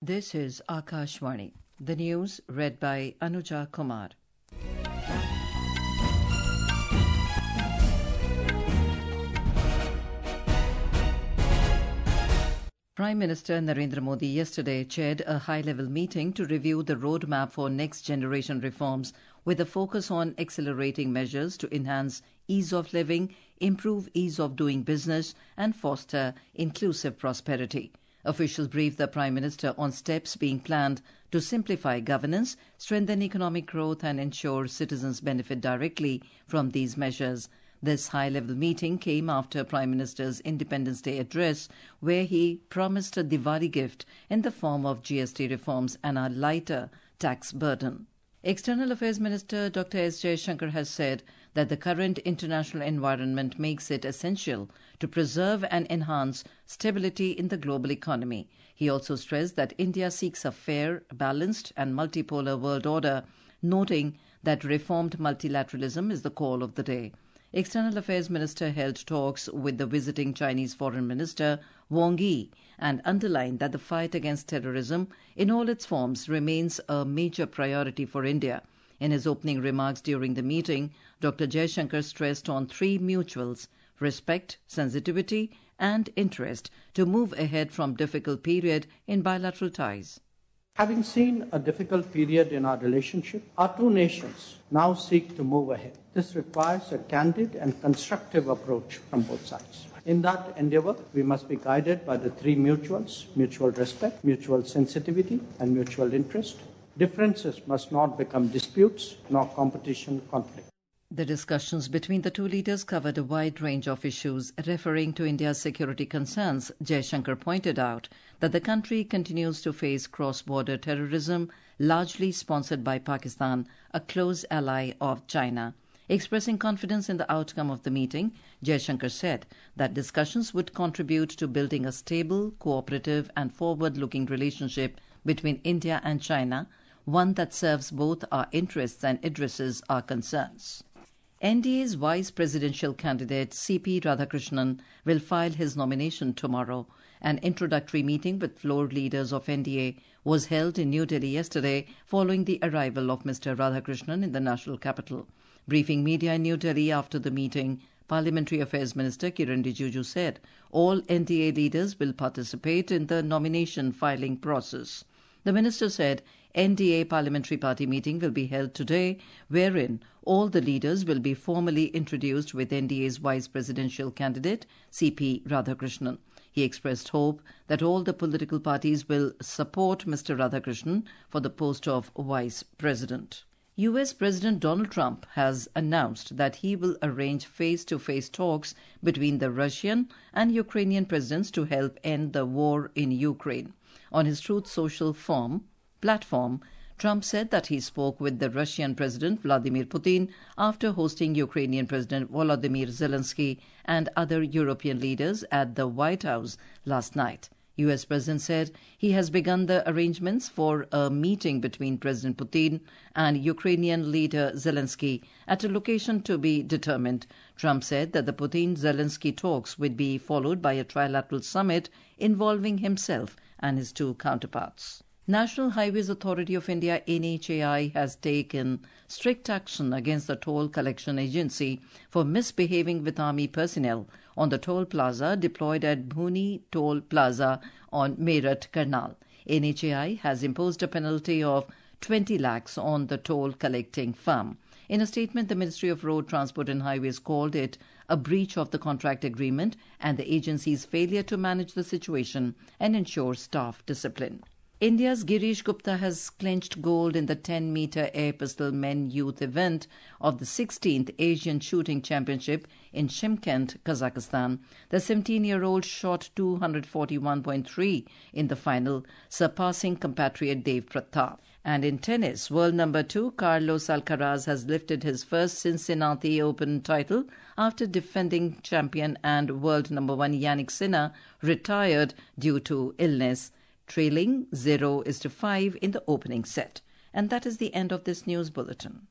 This is Akashvani. The news read by Anuja Kumar. Prime Minister Narendra Modi yesterday chaired a high-level meeting to review the roadmap for next-generation reforms with a focus on accelerating measures to enhance ease of living, improve ease of doing business and foster inclusive prosperity. Officials briefed the Prime Minister on steps being planned to simplify governance, strengthen economic growth and ensure citizens benefit directly from these measures. This high-level meeting came after Prime Minister's Independence Day address, where he promised a Diwali gift in the form of GST reforms and a lighter tax burden. External Affairs Minister Dr. S. Jaishankar has said that the current international environment makes it essential to preserve and enhance stability in the global economy. He also stressed that India seeks a fair, balanced and multipolar world order, noting that reformed multilateralism is the call of the day. External Affairs Minister held talks with the visiting Chinese Foreign Minister Wang Yi and underlined that the fight against terrorism in all its forms remains a major priority for India. In his opening remarks during the meeting, Dr. Jaishankar stressed on three mutuals: respect, sensitivity and interest to move ahead from difficult period in bilateral ties. Having seen a difficult period in our relationship, our two nations now seek to move ahead. This requires a candid and constructive approach from both sides. In that endeavor, we must be guided by the three mutuals: mutual respect, mutual sensitivity, and mutual interest. Differences must not become disputes, nor competition, conflict. The discussions between the two leaders covered a wide range of issues. Referring to India's security concerns, Jaishankar pointed out that the country continues to face cross-border terrorism, largely sponsored by Pakistan, a close ally of China. Expressing confidence in the outcome of the meeting, Jaishankar said that discussions would contribute to building a stable, cooperative and forward-looking relationship between India and China, one that serves both our interests and addresses our concerns. NDA's vice presidential candidate C.P. Radhakrishnan will file his nomination tomorrow. An introductory meeting with floor leaders of NDA was held in New Delhi yesterday following the arrival of Mr. Radhakrishnan in the national capital. Briefing media in New Delhi after the meeting, Parliamentary Affairs Minister Kiran Rijiju said all NDA leaders will participate in the nomination filing process. The minister said NDA Parliamentary Party meeting will be held today, wherein all the leaders will be formally introduced with NDA's vice presidential candidate, C.P. Radhakrishnan. He expressed hope that all the political parties will support Mr. Radhakrishnan for the post of vice president. U.S. President Donald Trump has announced that he will arrange face-to-face talks between the Russian and Ukrainian presidents to help end the war in Ukraine. On his Truth Social platform, Trump said that he spoke with the Russian President Vladimir Putin after hosting Ukrainian President Volodymyr Zelensky and other European leaders at the White House last night. U.S. President said he has begun the arrangements for a meeting between President Putin and Ukrainian leader Zelensky at a location to be determined. Trump said that the Putin-Zelensky talks would be followed by a trilateral summit involving himself and his two counterparts. National Highways Authority of India NHAI has taken strict action against the toll collection agency for misbehaving with army personnel on the toll plaza deployed at Bhuni Toll Plaza on Meerut Karnal. NHAI has imposed a penalty of 20 lakhs on the toll collecting firm. In a statement, the Ministry of Road Transport and Highways called it a breach of the contract agreement and the agency's failure to manage the situation and ensure staff discipline. India's Girish Gupta has clinched gold in the 10-meter air pistol men youth event of the 16th Asian Shooting Championship in Shymkent, Kazakhstan. The 17-year-old shot 241.3 in the final, surpassing compatriot Dev Pratap. And in tennis, world number 2 Carlos Alcaraz has lifted his first Cincinnati Open title after defending champion and world number 1 Jannik Sinner retired due to illness, trailing 0-5 in the opening set. And that is the end of this news bulletin.